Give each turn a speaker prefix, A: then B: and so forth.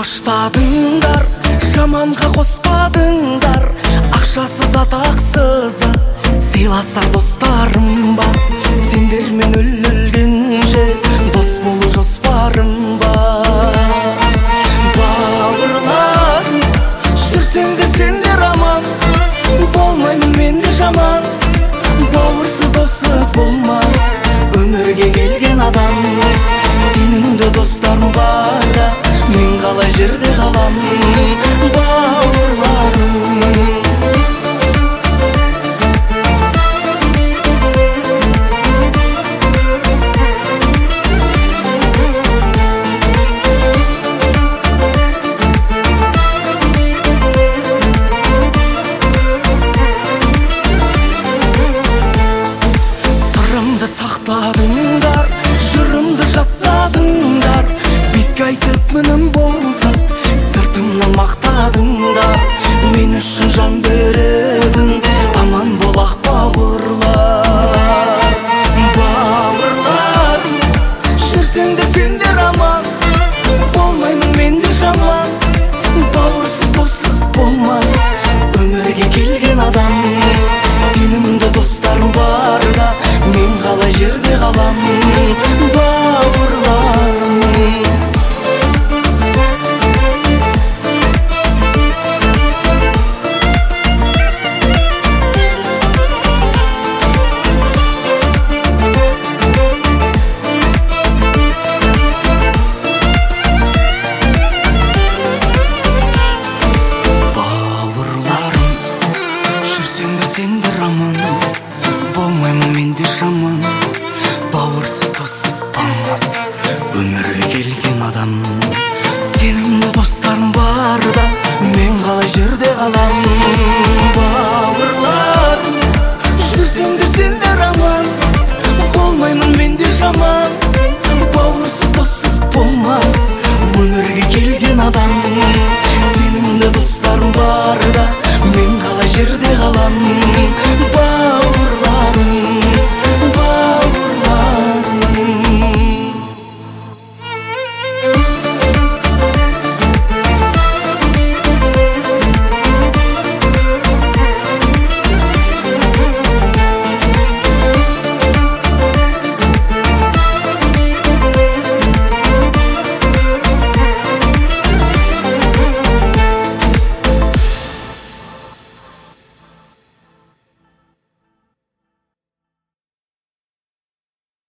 A: коштадыңдар, жаманға қоспадыңдар. Ақшасыз атақсыз да сыйласар достарым бар. Сендермен өлгенше дос болу жоспарым бар. Бауырларым, жүрсеңдер сендер аман, болмаймын мен де жаман. Бауырсыз доссыз болмас өмірге келген адам. Сенің де достарың бар да, мен қалай жерде қалам. Бауырларым, сырымды сақтадыңдар, жырымды жаттадыңдар. Бетке айтып мінім болса, сыртымнан мақтадыңдар. Мен үшін жан беретін аман болақ бауырлар. Бауырларым, жүрсеңдер сендер аман, болмаймын мен де жаман. Бауырсыз доссыз болмас өмірге келген адам. Сенің де достарың бар да, мен қалай жерде қалам. Бауырларым, жүрсеңдер сендер аман, болмаймын мен де жаман. Бауырсыз доссыз